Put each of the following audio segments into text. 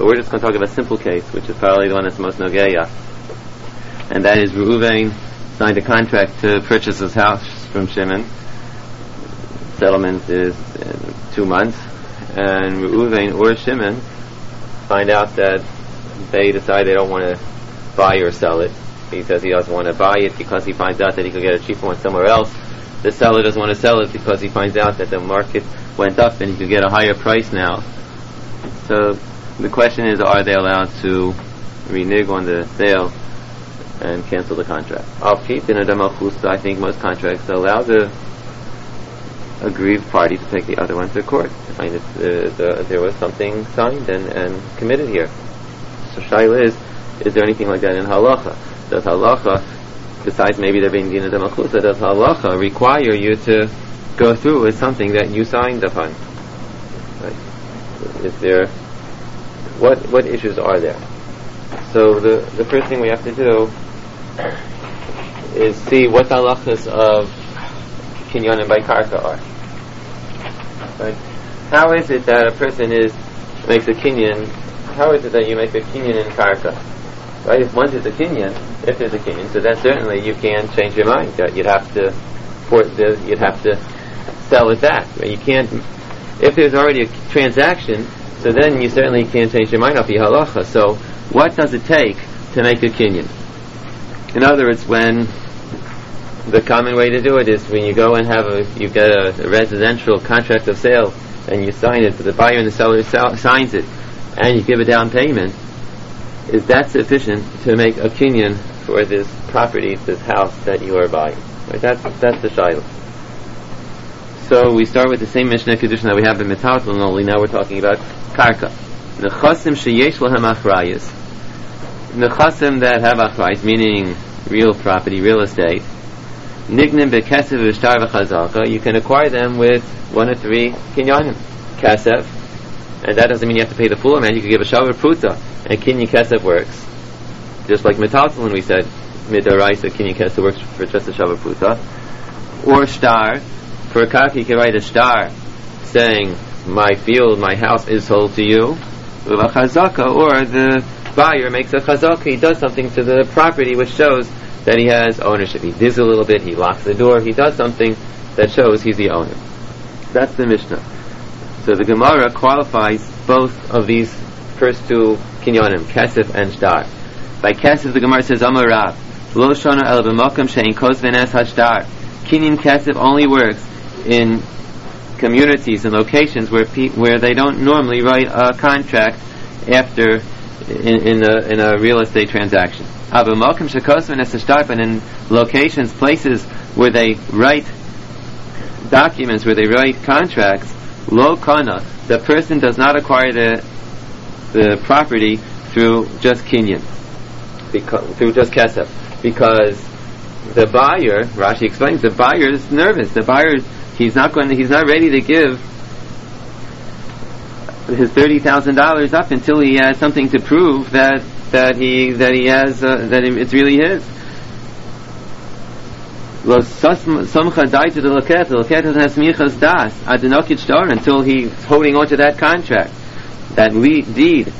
But we're just going to talk about a simple case, which is probably the one that's most nogeya. And that is Reuven signed a contract to purchase his house from Shimon. Settlement is 2 months. And Reuven or Shimon find out that they decide they don't want to buy or sell it. He says he doesn't want to buy it because he finds out that he could get a cheaper one somewhere else. The seller doesn't want to sell it because he finds out that the market went up and he could get a higher price now. So the question is, are they allowed to renege on the sale and cancel the contract? I think most contracts allow the aggrieved party to take the other one to court. I mean, there was something signed and committed here. So Shaila is there anything like that in halacha? Does halacha, besides maybe there being dina d'malchusa, does halacha require you to go through with something that you signed upon? Right? Is there what issues are there? So the first thing we have to do is see what the halachas of kinyanim by karka are. Right? How is it that a person makes a kinyan? How is it that you make a kinyan in karka? Right? If once it's a kinyan, if there's a kinyan, so then certainly you can't change your mind. You'd have to sell it back. Right? You can't. If there's already a transaction, so then you certainly can't change your mind off your halacha. So what does it take to make a kinyan? In other words, when the common way to do it is when you go and you get a residential contract of sale and you sign it, the buyer and the seller signs it, and you give a down payment. Is that sufficient to make a kinyan for this property, this house that you are buying? Right? That's the shayla. So we start with the same Mishnah condition that we have in Metalton, only now we're talking about karka. Nechasim sheyesh lahem achrayis. Nechasim that have achrayis, meaning real property, real estate. Nignim bekesef v'shtar v'chazaka. You can acquire them with 1 or 3 kinyanim. Kesef, and that doesn't mean you have to pay the full amount. You can give a shavar pruta, and kinyan kesef works. Just like Metalton, when we said midaraisa kinyan kesef works for just a shavar pruta. Or shtar. For a karka, you can write a shtar saying, my field, my house is sold to you. With a chazaka, or the buyer makes a chazaka, he does something to the property which shows that he has ownership. He digs a little bit, he locks the door, he does something that shows he's the owner. That's the Mishnah. So the Gemara qualifies both of these first two kinyanim, kesef and shtar. By kesef, the Gemara says, Amar Rav, lo shana el b'makam she'in kos v'nes hashtar. Kinyan kesef only works in communities and locations where they don't normally write a contract after in a real estate transaction. But in locations, places where they write documents, where they write contracts, lo kana, the person does not acquire the property through just kinyan, through just kesef, because the buyer, Rashi explains, the buyer is nervous. The buyer, he's not ready to give his $30,000 up until he has something to prove that he has that it's really his. The loket doesn't have smichas das adenokit shtar until he's holding on to that contract, that deed.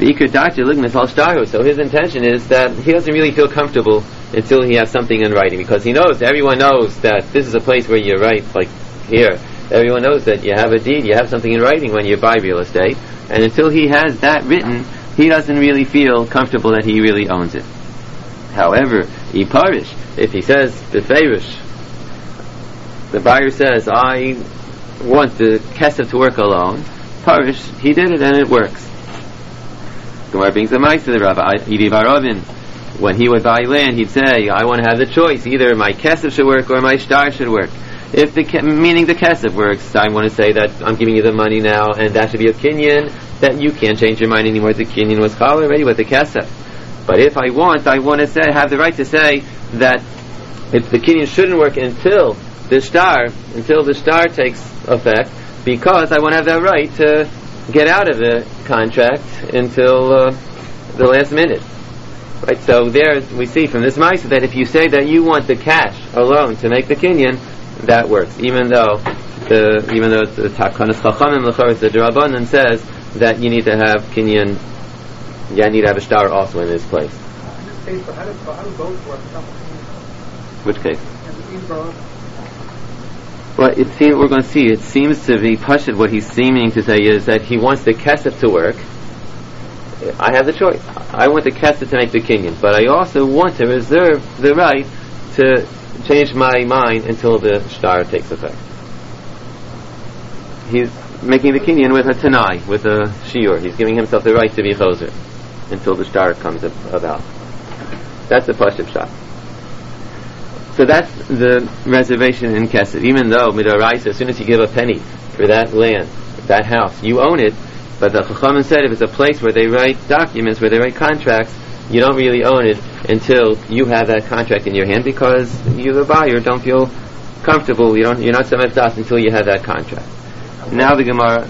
So his intention is that he doesn't really feel comfortable until he has something in writing, because he knows, everyone knows that this is a place where you write, like here. Everyone knows that you have a deed, you have something in writing when you buy real estate, and until he has that written, he doesn't really feel comfortable that he really owns it. However, if he says beferish, the buyer says, I want the kesef to work alone, parish, he did it and it works. Gemara brings a mice to the Rabbi Idi Barovin. When he would buy land, he'd say, I want to have the choice, either my kesef should work or my shtar should work. If meaning the kesef works, I want to say that I'm giving you the money now, and that should be a kinyan, that you can't change your mind anymore. The kinyan was chal already with the kesef. But if I want to say, have the right to say that if the kinyan shouldn't work until the shtar takes effect, because I want to have that right to get out of the contract until the last minute. Right, so there we see from this ma'aseh that if you say that you want the cash alone to make the kinyan, that works. Even though the Takanas Chachamim L'chorus, the Drabanan says that you need to have kinyan you need to have a star also in this place. In this case, how do both work? Which case? Well, we're going to see. It seems to be Pashut. What he's seeming to say is that he wants the kesef to work. I have the choice. I want the kesef to make the kinyan, but I also want to reserve the right to change my mind until the star takes effect. He's making the kinyan with a tanai, with a shiur. He's giving himself the right to be choser until the star comes about. That's the Pashut shot. So that's the reservation in Kesef. Even though midaraisa, as soon as you give a penny for that land, that house, you own it. But the Chachamim said if it's a place where they write documents, where they write contracts, you don't really own it until you have that contract in your hand, because you, the buyer, don't feel comfortable. You're not samech das until you have that contract. Now the Gemara.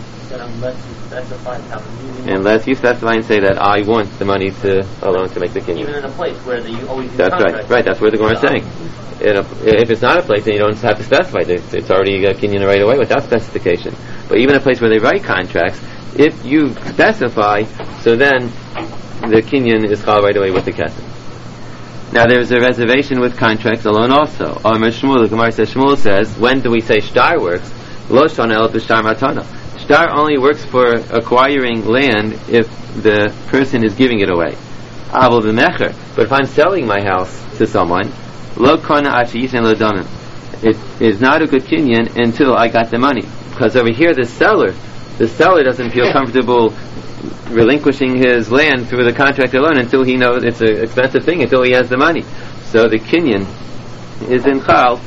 Unless you specify and say that I want the money alone to make the kinyan. Even in a place where you always use that's contract. Right. That's where the Gemara is saying. If it's not a place, then you don't have to specify. It's already kinyan right away without specification. But even a place where they write contracts, if you specify, so then the kinyan is called right away with the kesef. Now there's a reservation with contracts alone also. Amar Shmuel, the Gemara says, Shmuel says, when do we say shtar works? Lo shana el b'shtar matana. Shtar only works for acquiring land if the person is giving it away. Aval b'mecher. But if I'm selling my house to someone, lo kona achi yisen lo damim. It is not a good kinyan until I got the money. Because over here the seller doesn't feel comfortable relinquishing his land through the contract alone until he knows it's an expensive thing, until he has the money. So the kinyan is in chal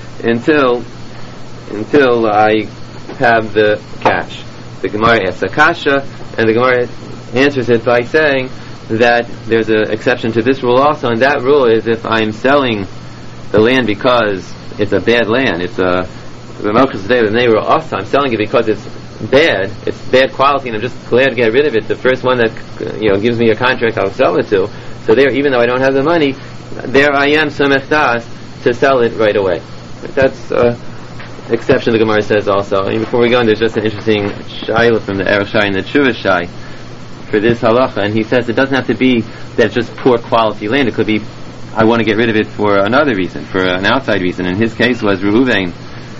until I have the cash. The Gemara asks a kasha, and the Gemara answers it by saying that there's an exception to this rule also, and that rule is if I'm selling the land because it's a bad land, I'm selling it because it's bad quality, and I'm just glad to get rid of it. The first one that gives me a contract, I'll sell it to. So there, even though I don't have the money, there I am samech das to sell it right away. That's exception the Gemara says also. I mean, before we go on, there's just an interesting shayla from the Erech Shai and the Tshuva Shai for this halacha, and he says it doesn't have to be that it's just poor quality land. It could be I want to get rid of it for another reason, for an outside reason. In his case was Reuven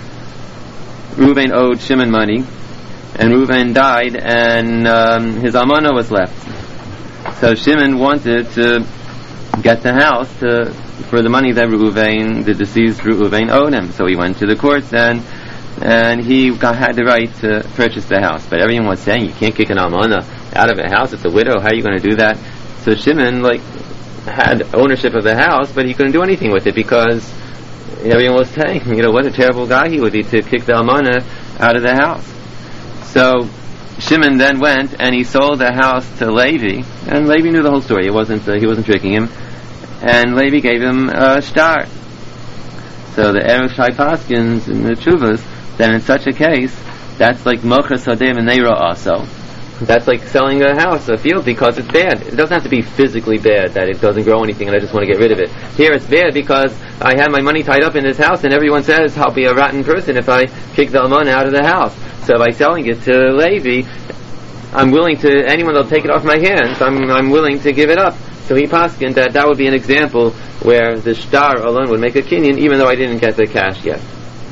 owed Shimon money, and Reuven died, and his almana was left. So Shimon wanted to get the house for the money that the deceased Reuven owed him. So he went to the courts and he had the right to purchase the house. But everyone was saying you can't kick an almana out of a house. It's a widow. How are you going to do that? So Shimon had ownership of the house, but he couldn't do anything with it because everyone was saying, what a terrible guy he would be to kick the almana out of the house. So Shimon then went and he sold the house to Levi, and Levi knew the whole story. He wasn't tricking him, and Levi gave him a star. So the Erech Shai Paskins and the Tshuvas, then in such a case, that's like Mocher Sadeh V'Neira also. That's like selling a house, a field, because it's bad. It doesn't have to be physically bad, that it doesn't grow anything and I just want to get rid of it. Here it's bad because I have my money tied up in this house, and everyone says I'll be a rotten person if I kick the almana out of the house. So by selling it to Levi, I'm willing to, anyone that'll take it off my hands, I'm willing to give it up. So he paskined that would be an example where the shtar alone would make a kinyan, even though I didn't get the cash yet.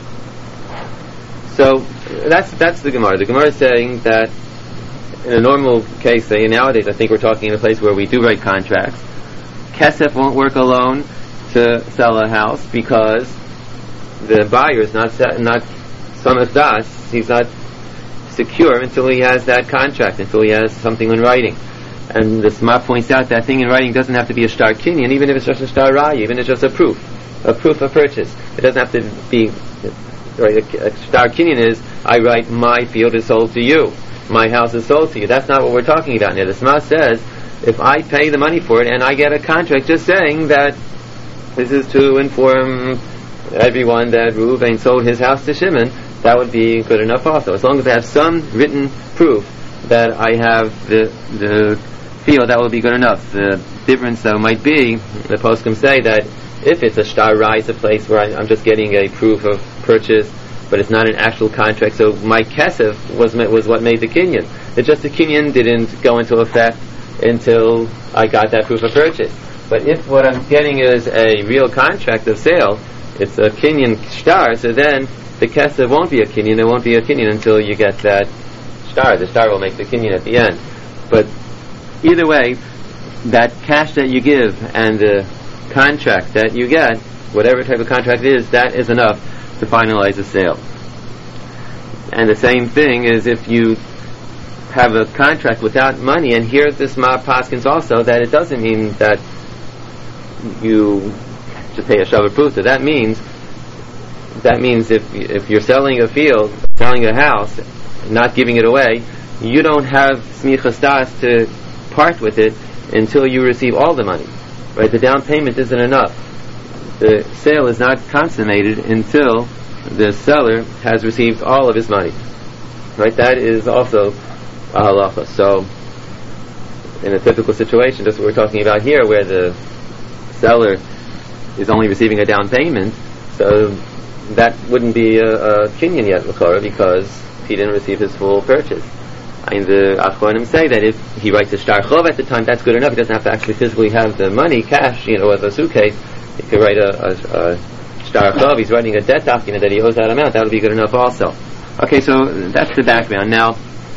So that's the Gemara. The Gemara is saying that in a normal case, say nowadays, I think we're talking in a place where we do write contracts. Kesef won't work alone to sell a house because the buyer is not samech das. He's not secure until he has that contract, until he has something in writing. And the Sma points out that thing in writing doesn't have to be a shtar kinyan, even if it's just a shtar raya, even if it's just a proof of purchase. It doesn't have to be right. A shtar kinyan is I write my field is sold to you, my house is sold to you. That's not what we're talking about here. The Sma says if I pay the money for it and I get a contract just saying that this is to inform everyone that Reuven sold his house to Shimon, that would be good enough also. As long as I have some written proof that I have the field, that will be good enough. The difference though might be, the poskim say that if it's a shtar raya, it's a place where I'm just getting a proof of purchase, but it's not an actual contract. So my kesef was what made the kinyan. It's just the kinyan didn't go into effect until I got that proof of purchase. But if what I'm getting is a real contract of sale, it's a kinyan shtar, so then the kesef won't be a kinyan, it won't be a kinyan until you get that shtar. The shtar will make the kinyan at the end. But either way, that cash that you give and the contract that you get, whatever type of contract it is, that is enough to finalize the sale. And the same thing is if you have a contract without money, and here this Ma Paskins also, that it doesn't mean that you should pay a shavar pruta. That means if you're selling a field, selling a house, not giving it away, you don't have smichas das to part with it until you receive all the money. Right? The down payment isn't enough. The sale is not consummated until the seller has received all of his money. Right? That is also a halacha. So, in a typical situation, just what we're talking about here, where the seller is only receiving a down payment, so that wouldn't be a kinyan yet, l'chora, because he didn't receive his full purchase. And the Achronim say that if he writes a shtar chov at the time, that's good enough. He doesn't have to actually physically have the money, cash, with a suitcase. He could write a shtar chov. He's writing a debt document that he owes that amount. That would be good enough also. Okay, so that's the background. Now,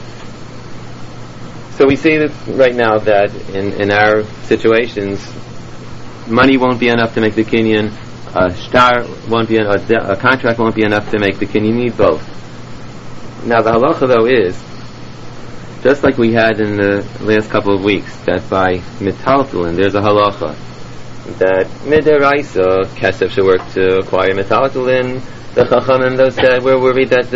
so we see that right now that in our situations, money won't be enough to make the kinyan. A shtar won't be a contract won't be enough to make the kinyan. You need both. Now the halacha though is, just like we had in the last couple of weeks, that by metaltalin there's a halacha that midaraisa kesef should work to acquire metaltalin. The chachamim those said we're worried that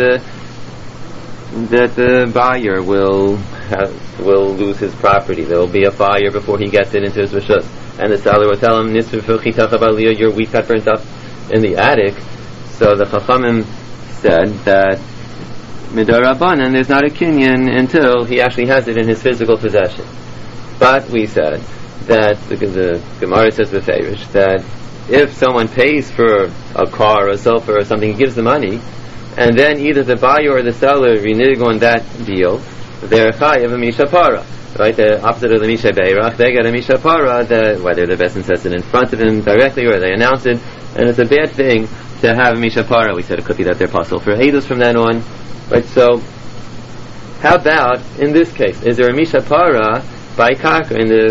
the buyer will lose his property. There will be a fire before he gets it into his rishus, and the seller will tell him, your wheat got burnt up in the attic. So the chachamim said that midarabanan there's not a kinyan until he actually has it in his physical possession. But we said that the Gemara says b'feirish that if someone pays for a car or a sofa or something, he gives the money, and then either the buyer or the seller renege on that deal, they're chayav a misha para. Right, the opposite of the misha beirach, they get a misha para, whether the besan says it in front of them directly or they announce it, and it's a bad thing to have a misha para. We said it could be that they're possible for edus from then on. Right, so how about in this case? Is there a misha para by karka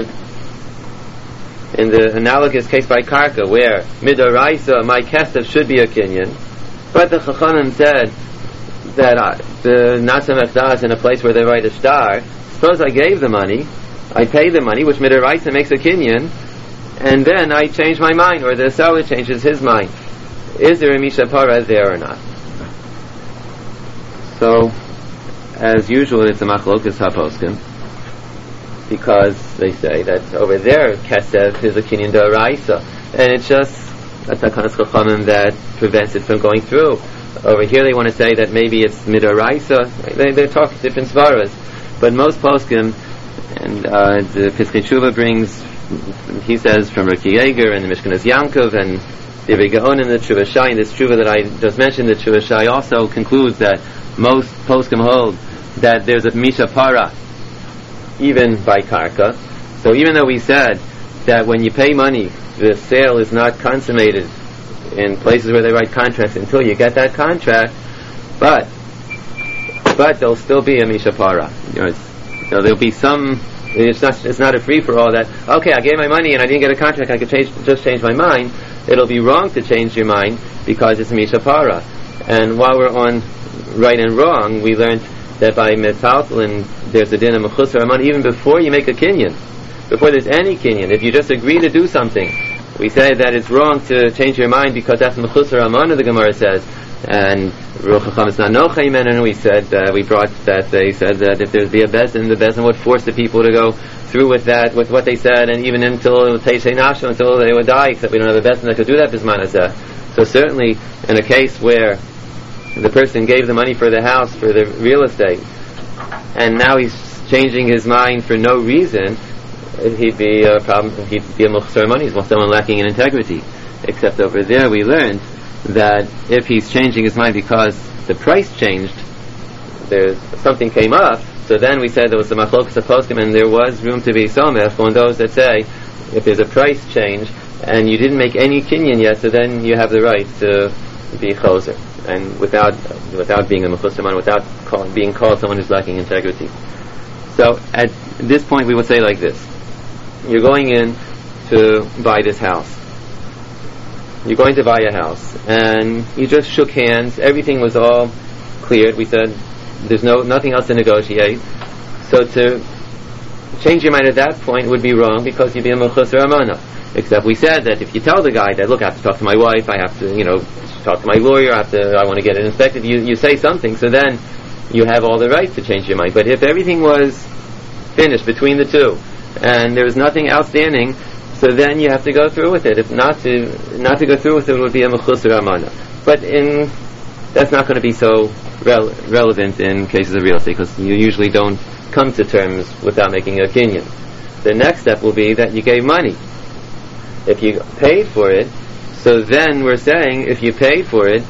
in the analogous case by karka where midaraisa my kesef should be a kinyan, but the chachamim said that the natzam echdas in a place where they write a shtar. Suppose I gave the money, I pay the money, which midaraisa makes a kinyan, and then I change my mind, or the seller changes his mind. Is there a misha para there or not? So, as usual, it's a machlokas haposkim, because they say that over there kesef is a kinyan da'araisa, and it's just a takanas chachamim that prevents it from going through. Over here they want to say that maybe it's midaraisa. They're talking different svaras, but most poskim, and the Piskei Tshuva brings, he says from Riki Yeager and the Mishkanas Yankov and the Gaon in the Tshuva Shai, and this Tshuva that I just mentioned, the Tshuva Shai also concludes that most poskim hold that there's a misha para even by karka. So even though we said that when you pay money, the sale is not consummated in places where they write contracts until you get that contract, but there'll still be a misha para. So there'll be some. It's not a free for all that. Okay, I gave my money and I didn't get a contract. I could just change my mind. It'll be wrong to change your mind because it's misha para. And while we're on right and wrong, we learned that by metaltalin there's a din of mechusar aman even before you make a kinyan, before there's any kinyan. If you just agree to do something, we say that it's wrong to change your mind because that's mechusar aman, the Gemara says. And Ruach Chacham is not nochaymen, and we said we brought that they said that if there'd be a bezin, the bezin would force the people to go through with that, with what they said, and even until teisei nafsho, until they would die. Except we don't have a bezin that could do that bismanaseh. So certainly, in a case where the person gave the money for the house, for the real estate, and now he's changing his mind for no reason, he'd be a problem. He'd be a muchsar money. He's someone lacking in integrity. Except over there, we learned that if he's changing his mind because the price changed, there's something came up, So then we said there was the machlokas of poskim, and there was room to be somech on those that say if there's a price change and you didn't make any kinyan yet, so then you have the right to be choser, and without being a mechus ramana, without being called someone who's lacking integrity. So at this point we would say like this: you're going in to buy this house. You're going to buy a house, and you just shook hands. Everything was all cleared. We said there's nothing else to negotiate. So to change your mind at that point would be wrong, because you'd be a mechus ramana. Except we said that if you tell the guy that, look, I have to talk to my wife, I have to, talk to my lawyer, I want to get it inspected, you say something, so then you have all the right to change your mind. But if everything was finished between the two, and there was nothing outstanding, so then you have to go through with it. If not to go through with it would be a mechus ramana. But that's not going to be so relevant in cases of real estate, because you usually don't come to terms without making a kinyan. The next step will be that you gave money. If you paid for it, so then we're saying if you paid for it,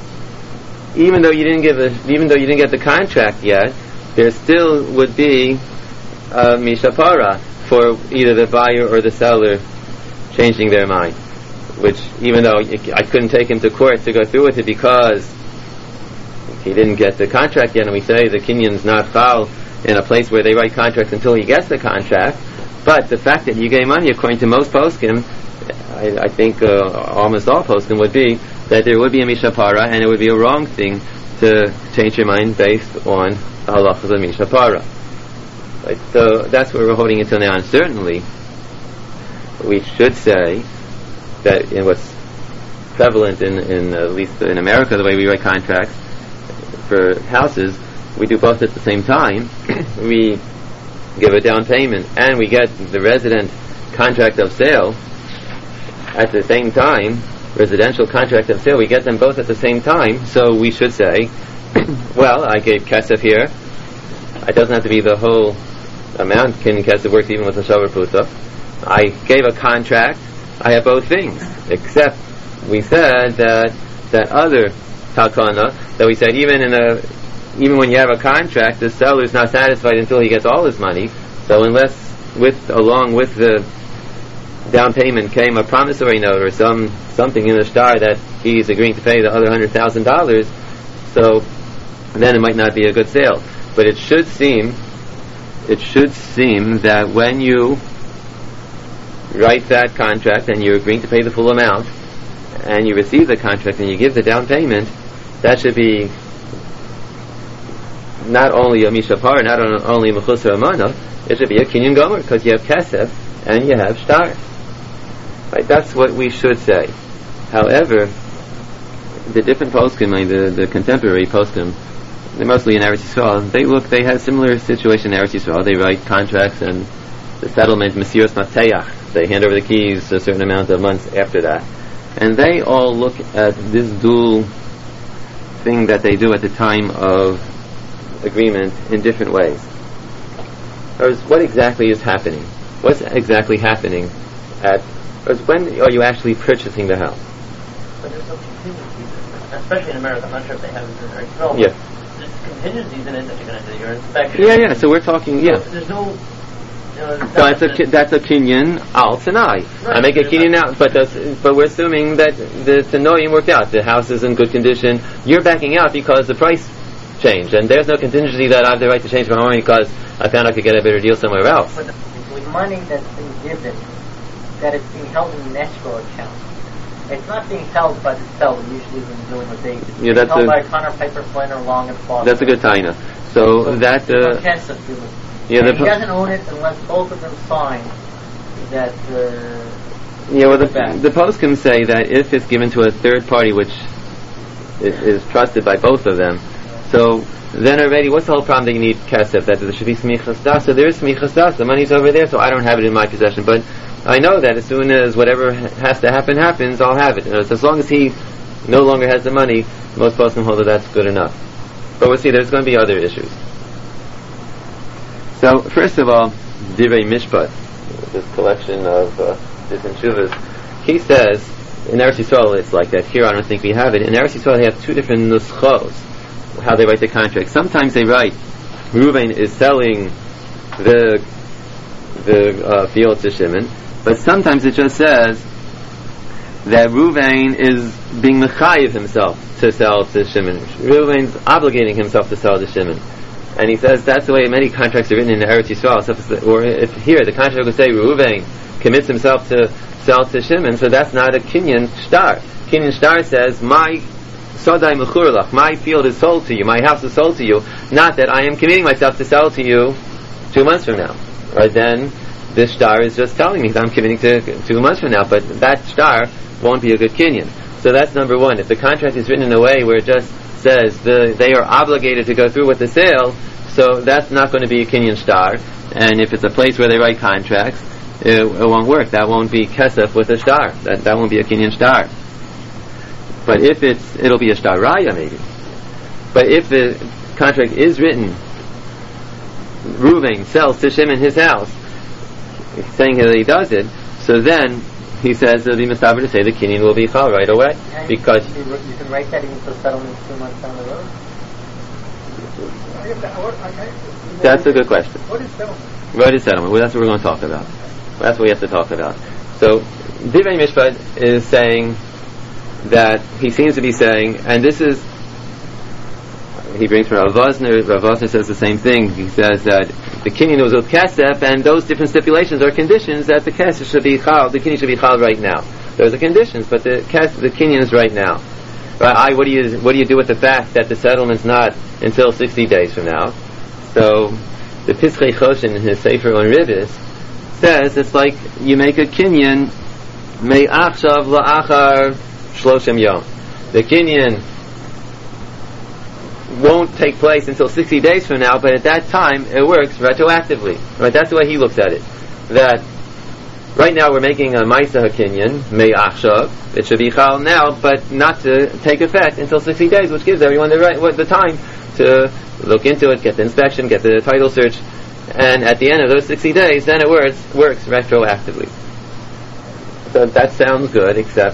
even though you didn't get the contract yet, there still would be mishapara for either the buyer or the seller changing their mind. Which, even though I couldn't take him to court to go through with it because he didn't get the contract yet, and we say the kinyan's not chal in a place where they write contracts until he gets the contract. But the fact that you gave money, according to most poskim, I think almost all poskim, would be that there would be a mishapara, and it would be a wrong thing to change your mind based on halachas of mishapara. Right? So that's where we're holding until now. And certainly, we should say that in what's prevalent in at least in America, the way we write contracts for houses, we do both at the same time. We give a down payment and we get the resident contract of sale at the same time, residential contract of sale, we get them both at the same time. So we should say, well, I gave kesef here. It doesn't have to be the whole amount. Kinyan kesef works even with a shavar puta. I gave a contract. I have both things, except we said that other takana, that we said even when you have a contract, the seller is not satisfied until he gets all his money. So unless along with the down payment came a promissory note or something in the star that he's agreeing to pay the other $100,000, so then it might not be a good sale. But it should seem that when you write that contract and you're agreeing to pay the full amount, and you receive the contract and you give the down payment, that should be not only a mishapar, not only a mechus ramana, it should be a kinyan gomer, because you have kesef and you have shtar. Right? That's what we should say. However, the different poskim, the contemporary poskim, they're mostly in Eretz Yisrael, they have similar situation in Eretz Yisrael. They write contracts and the settlement, Mesiras Mateyach, they hand over the keys a certain amount of months after that. And they all look at this dual thing that they do at the time of agreement in different ways. What exactly is happening? What's exactly happening when are you actually purchasing the house? But there's no contingencies, especially in America. I'm not sure if they have it in Eretz Yisrael. Yeah. There's contingencies in it that you're going to do your inspection. Yeah. So we're talking. Yeah. So there's no. That's a kinyan al tanai. Right. I make a kinyan now, but we're assuming that the tanoim worked out. The house is in good condition. You're backing out because the price changed, and there's no contingency that I have the right to change my mind because I found I could get a better deal somewhere else. But the money that's been given, that it's being held in an escrow account. It's not being held by the seller, usually when you're dealing with agents. It's being held by Connor Piper Flynn or Long and Foster. That's a good taina. So that he doesn't own it unless both of them sign that. The poskim say that if it's given to a third party, which is trusted by both of them, so then already, what's the whole problem that you need kesef? That there should be smichas das. So there is smichas das. The money's over there, so I don't have it in my possession. But I know that as soon as whatever has to happen happens, I'll have it. As long as he no longer has the money, most poskim hold that that's good enough. But we'll see. There's going to be other issues. So first of all, Divrei Mishpat, this collection of different shuvas, he says in Eretz Yisrael it's like that. Here I don't think we have it. In Eretz Yisrael they have two different nuschos, how they write the contract. Sometimes they write Reuven is selling the field to Shimon, but sometimes it just says that Reuven is being mechayiv himself to sell to Shimon. Reuven's obligating himself to sell to Shimon. And he says that's the way many contracts are written in Eretz Yisrael. Or if here the contract would say Reuven commits himself to sell to Shimon, so that's not a kinyan shtar. Kinyan shtar says, my sodai mechurlach, my field is sold to you, my house is sold to you, not that I am committing myself to sell to you 2 months from now. Right then, this shtar is just telling me that I'm committing to 2 months from now, but that shtar won't be a good kinyan. So that's number one. If the contract is written in a way where it just says they are obligated to go through with the sale, so that's not going to be a kinyan shtar. And if it's a place where they write contracts, it won't work. That won't be kesef with a shtar. That won't be a kinyan shtar. But if it'll be a shtar raya maybe. But if the contract is written, Reuven sells to Shimon his house, saying that he does it, so then he says it'll be mistaber to say the kinyan will be chal right away. And because you can write that into settlement 2 months down the road? That's a good question. What is settlement? What is settlement? Well, that's what we're going to talk about. That's what we have to talk about. So, Divrei Mishpat is saying that he seems to be saying, and this is, he brings from Rav Vosner. Rav Vosner says the same thing. He says that the kinyan was with kesef, and those different stipulations are conditions that the kesef should be chal, the kinyan should be chal right now. Those are conditions, but the kinyan is right now. Right? What do you do with the fact that the settlement's not until 60 days from now? So the Pischei Choshen in his Sefer on Ribis says it's like you make a kinyan me'achshav la'achar shloshim yom. The kinyan won't take place until 60 days from now, but at that time it works retroactively. Right? That's the way he looks at it. That right now we're making a Maisa HaKinyan, Me'achshav, it should be Chal now, but not to take effect until 60 days, which gives everyone the time to look into it, get the inspection, get the title search, and at the end of those 60 days, then it works retroactively. So that sounds good, except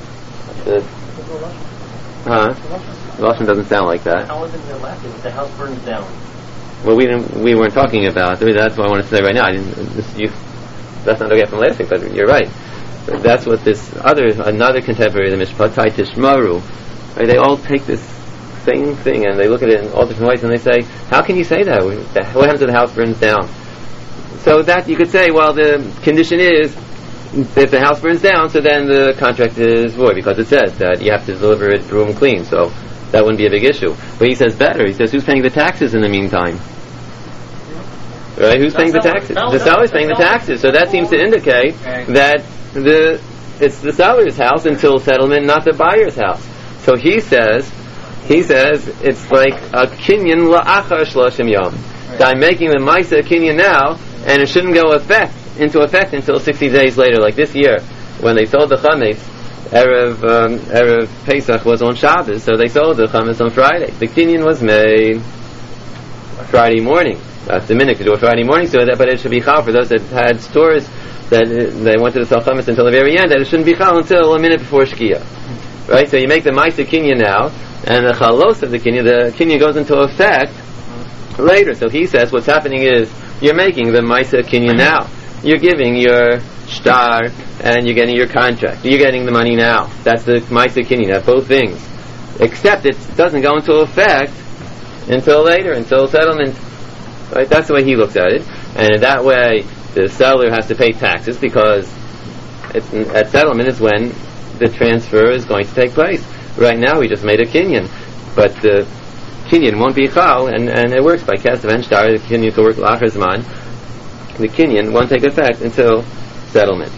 Lashon doesn't sound like that. How is it elected if the house burns down? Well, we weren't talking about. That's what I want to say right now. That's not okay from last week, but you're right. That's what another contemporary of the Mishpatai Tishmaru, right? They all take this same thing and they look at it in all different ways and they say, how can you say that? What happens if the house burns down? So that you could say, well, the condition is if the house burns down, so then the contract is void because it says that you have to deliver it room clean. So that wouldn't be a big issue. But he says better. He says, who's paying the taxes in the meantime? Right? Who's paying the taxes? The seller's paying the taxes. So that seems to indicate that it's the seller's house until settlement, not the buyer's house. So he says it's like a kinyan la'achar shloshim yom. So I'm making the Maisa kinyan now, and it shouldn't go into effect until 60 days later. Like this year, when they sold the chametz, Erev Pesach was on Shabbos, so they sold the chametz on Friday. The kinyan was made Friday morning. That's the minute to do it Friday morning, but it should be chal for those that had stores that they wanted to sell chametz until the very end. That it shouldn't be chal until a minute before Shkia. Right? So you make the Maisa kinyan now, and the chalos of the kinyan goes into effect later. So he says what's happening is you're making the Maisa kinyan now. You're giving your shtar and you're getting your contract. You're getting the money now. That's the Maisa kinyan. That's both things. Except it doesn't go into effect until later, until settlement. Right? That's the way he looks at it. And in that way, the seller has to pay taxes because at settlement is when the transfer is going to take place. Right now, we just made a kinyan. But the kinyan won't be chal, and it works by kesef and shtar. The kinyan will work l'achar zman. The kinyan won't take effect until settlement.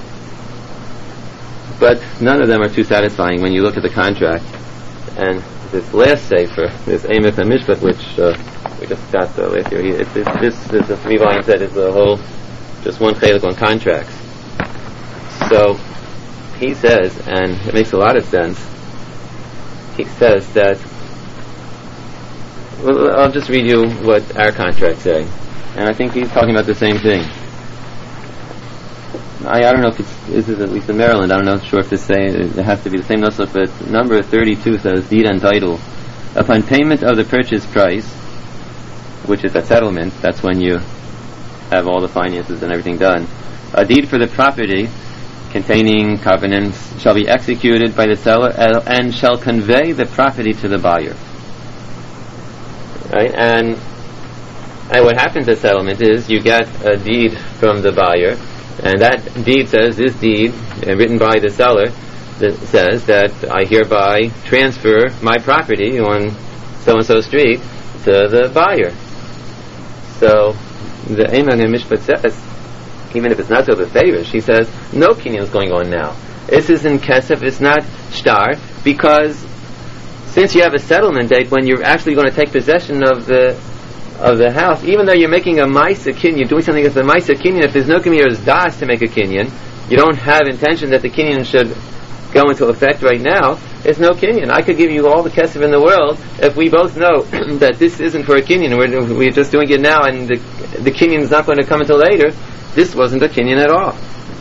But none of them are too satisfying when you look at the contract. And this last sefer, this Emet HaMishpat, which we just got last year, this is a 3-volume set, is the whole, just one chelik on contracts. So, he says, and it makes a lot of sense, he says that, well, I'll just read you what our contracts say. And I think he's talking about the same thing. I don't know if this is at least in Maryland, I'm not sure if it has to be the same nusach, but number 32 says, deed and title. Upon payment of the purchase price, which is at settlement. That's when you have all the finances and everything done. A deed for the property containing covenants shall be executed by the seller and shall convey the property to the buyer. Right? And what happens at settlement is you get a deed from the buyer, and that deed says, this deed, written by the seller, that says that I hereby transfer my property on so-and-so street to the buyer. So the Eiman Mishpat says, even if it's not so the favor, she says, no kinyan is going on now. This isn't kesef, it's not shtar, because since you have a settlement date when you're actually going to take possession of the house, even though you're making a Maisa kinyan, doing something as a Maisa kinyan, if there's no Gemiras Das to make a kinyan, you don't have intention that the kinyan should go into effect right now, it's no kinyan. I could give you all the kesef in the world if we both know that this isn't for a kinyan, we're just doing it now and the kinyan is not going to come until later. This wasn't a kinyan at all.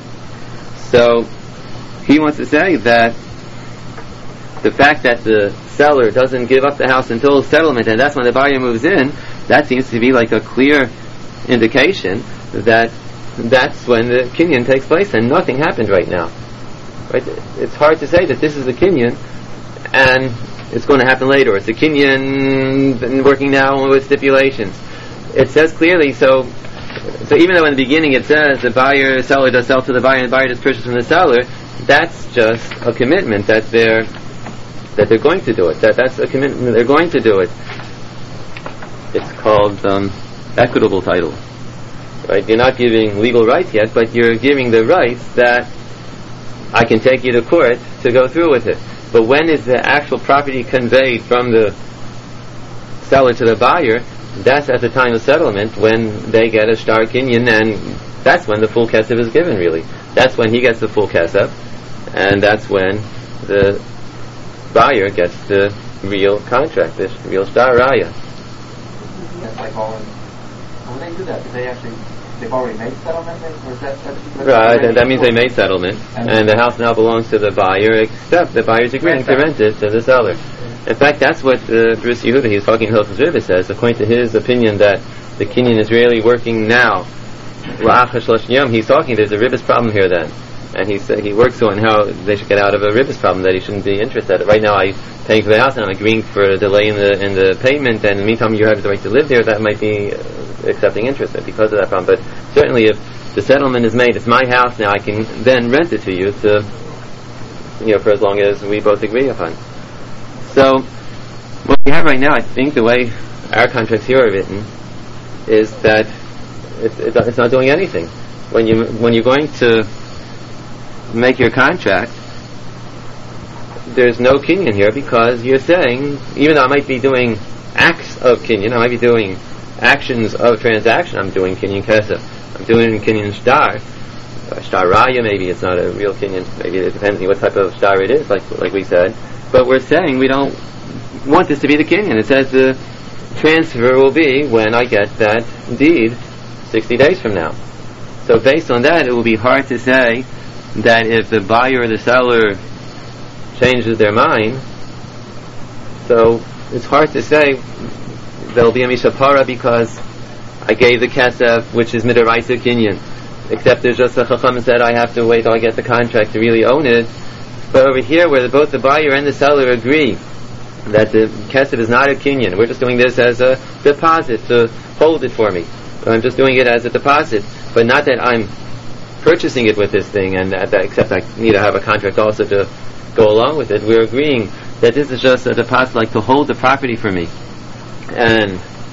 So he wants to say that the fact that the seller doesn't give up the house until settlement, and that's when the buyer moves in, that seems to be like a clear indication that that's when the kinyan takes place, and nothing happened right now. Right? It's hard to say that this is a kinyan and it's going to happen later, or it's a kinyan working now with stipulations. It says clearly, so even though in the beginning it says the seller does sell to the buyer and the buyer does purchase from the seller, that's just a commitment that they're going to do it. That's a commitment, they're going to do it. It's called equitable title. Right? You're not giving legal rights yet, but you're giving the rights that I can take you to court to go through with it. But when is the actual property conveyed from the seller to the buyer? That's at the time of settlement when they get a shtar kinyan, and that's when the full kesef is given, really. That's when he gets the full kesef, and that's when the buyer gets the real contract, the real shtar raya. That's like when they do that, they've already made settlement, or is that right, that means they made settlement, and the house now belongs to the buyer, except the buyer's agreeing to rent it to the seller. In fact, that's what Bruce Yehuda, he's talking to Hilchos Ribbis, says, according to his opinion that the kinyan is really working now. He's talking, there's a Ribbis problem here then. And he works on how they should get out of a Ribbis problem, that he shouldn't be interested. Right now I'm paying for the house and I'm agreeing for a delay in the payment, and in the meantime you have the right to live there, that might be accepting interest because of that problem. But certainly if the settlement is made, it's my house now, I can then rent it to you for as long as we both agree upon. So, what we have right now, I think, the way our contracts here are written, is that it's not doing anything. When you're going to make your contract, there's no kinyan here, because you're saying, even though I might be doing acts of kinyan, I might be doing actions of transaction, I'm doing kinyan kesef, I'm doing kinyan shtar raya, maybe it's not a real kinyan, maybe it depends on what type of shtar it is, like we said. But we're saying we don't want this to be the kinyan. It says the transfer will be when I get that deed 60 days from now. So based on that, it will be hard to say that if the buyer or the seller changes their mind, so it's hard to say there'll be a mishapara because I gave the kesef, which is midaraisa kinyan. Except there's just a chacham said I have to wait till I get the contract to really own it. But over here, where both the buyer and the seller agree that the kesef is not a kinyan, we're just doing this as a deposit to hold it for me. I'm just doing it as a deposit, but not that I'm purchasing it with this thing, and except I need to have a contract also to go along with it. We're agreeing that this is just a deposit, like to hold the property for me, and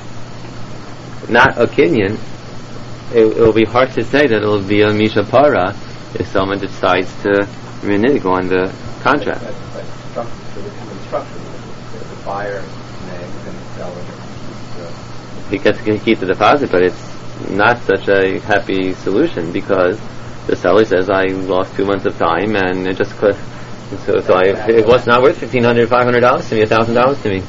not a kinyan. It will be hard to say that it will be a mishapara if someone decides to renege on the contract. So the buyer and the seller he gets to keep the deposit, but it's not such a happy solution because the seller says I lost 2 months of time and it just could. It was not worth $1,500, $500 to me, $1,000 to me.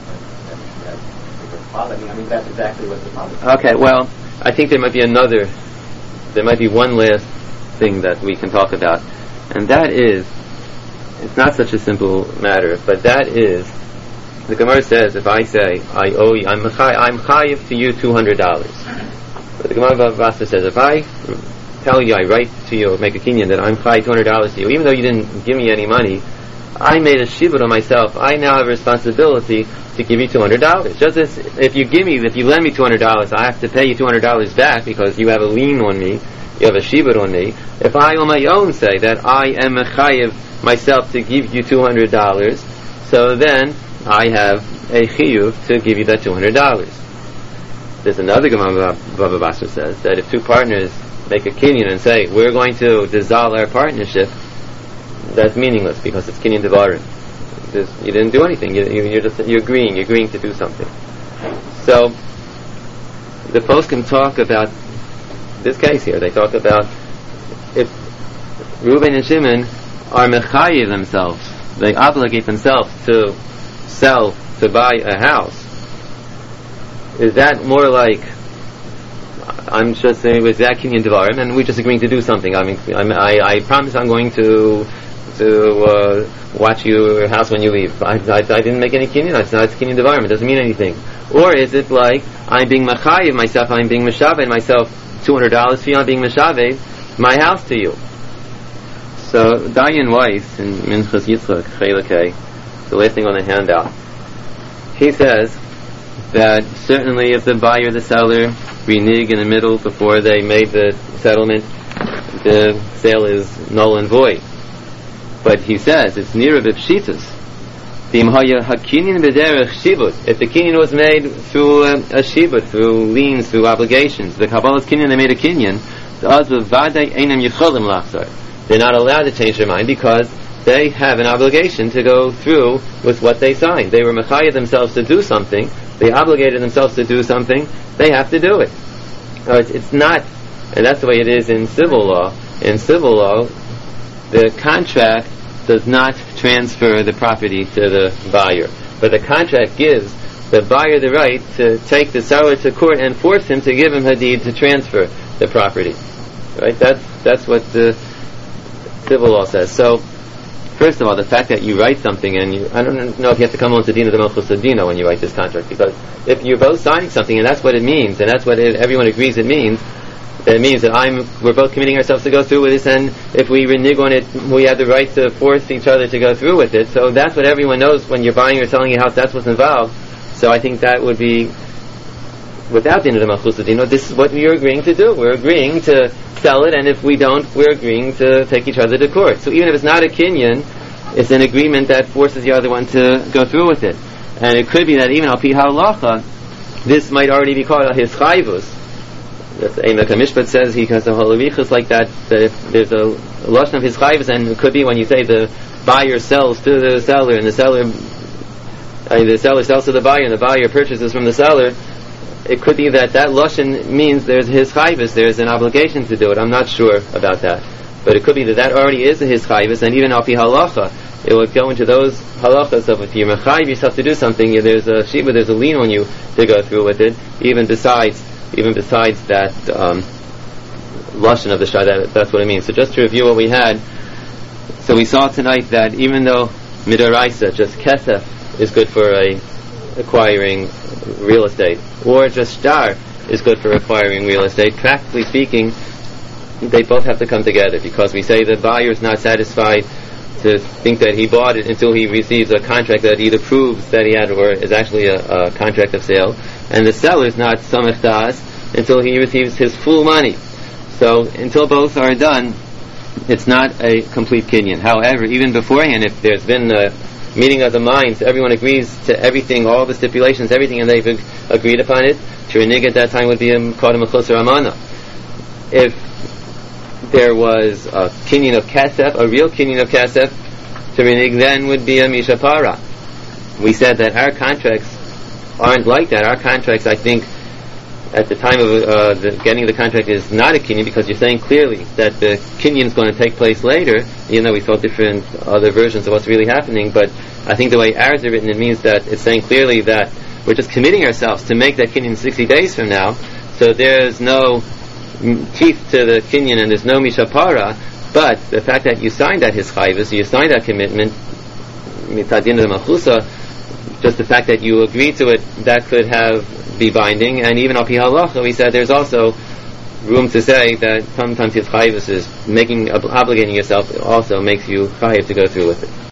I mean, that's exactly what the problem is. Okay, well, I think there might be one last thing that we can talk about, and that is, it's not such a simple matter, but that is the Gemara says, if I say, I owe you, I'm chayiv to you $200. But the Gemara Bava Basra says, if I tell you, I write to you, make a kinyan that I'm chayiv $200 to you, even though you didn't give me any money, I made a shibud on myself. I now have a responsibility to give you $200. Just as if you lend me $200, I have to pay you $200 back because you have a lien on me, you have a shibud on me. If I on my own say that I am mechayev myself to give you $200, so then I have a chiyuv to give you that $200. There's another Gemara Bava Basra says that if two partners make a kinyan and say we're going to dissolve our partnership, that's meaningless because it's kinyan devarim. You didn't do anything. You're agreeing to do something. So the poskim talk about this case here. They talk about if Reuben and Shimon are mechayev themselves, they obligate themselves to sell, to buy a house. Is that more like I'm just saying with that kinyan devarim, and we're just agreeing to do something? I mean, I promise I'm going to watch your house when you leave. I didn't make any kinyan. It's not kinyan devarim. It doesn't mean anything. Or is it like I'm being machayev myself? I'm being meshaveh myself $200 for you. I'm being meshaveh my house to you. So Dayan Weiss in Minchas Yitzchak Chelakei, the last thing on the handout, he says that certainly if the buyer, the seller, renege in the middle before they made the settlement, the sale is null and void. But he says it's nira b'pshitus. If the kinyan was made through a shibud, through liens, through obligations, the Kabbalah's kinyan, they made a kinyan, they're not allowed to change their mind because they have an obligation to go through with what they signed. They were mechayev themselves to do something. They obligated themselves to do something. They have to do it. It's not, and that's the way it is in civil law. In civil law, the contract does not transfer the property to the buyer, but the contract gives the buyer the right to take the seller to court and force him to give him a deed to transfer the property. Right? That's what the civil law says. So, first of all, the fact that you write something, and I don't know if you have to come on to Dina de Malchus Adina when you write this contract, because if you're both signing something and that's what it means, and that's what everyone agrees it means, then it means that we're both committing ourselves to go through with this, and if we renege on it, we have the right to force each other to go through with it. So that's what everyone knows when you're buying or selling a house, that's what's involved. So I think that would be, without Dina de Malchus Adina, this is what you're agreeing to do. We're agreeing to sell it, and if we don't, we're agreeing to take each other to court. So even if it's not a kinyan, it's an agreement that forces the other one to go through with it. And it could be that even al pi halacha, this might already be called his chayvus. Eimek HaMishpat says he has a halavichus like that if there's a lashon of his chayvus, and it could be when you say the buyer sells to the seller, and the seller sells to the buyer, and the buyer purchases from the seller. It could be that lashon means there's his chayvus, there's an obligation to do it. I'm not sure about that. But it could be that already is his chayvus, and even al pi halacha, it would go into those halachas of if you're mechayev yourself to do something, there's a shiva, there's a lien on you to go through with it, even besides that lashon of the shah, that's what it means. So just to review what we had, so we saw tonight that even though midaraisa, just kesef, is good for acquiring real estate, or just star is good for acquiring real estate, practically speaking, they both have to come together, because we say the buyer is not satisfied to think that he bought it until he receives a contract that either proves that he had or is actually a contract of sale, and the seller is not samech das until he receives his full money. So until both are done, it's not a complete kinyan. However, even beforehand, if there's been a meeting of the minds, everyone agrees to everything, all the stipulations, everything, and they've agreed upon it, to renege at that time would be called a mechusar amana. If there was a kinyan of kasef, a real kinyan of kasef, to renege then would be a mishapara. We said that our contracts aren't like that. Our contracts, I think, at the time of getting the contract is not a kinyan, because you're saying clearly that the kinyan is going to take place later, even though we saw different other versions of what's really happening. But I think the way ours are written, it means that it's saying clearly that we're just committing ourselves to make that kinyan 60 days from now, so there's no teeth to the kinyan and there's no mishapara. But the fact that you signed that his chayvus, you signed that commitment, mitadin de malchusa, just the fact that you agree to it, that could be binding. And even al pi halacha, we said there's also room to say that sometimes his chayvus is obligating yourself also makes you chayiv to go through with it.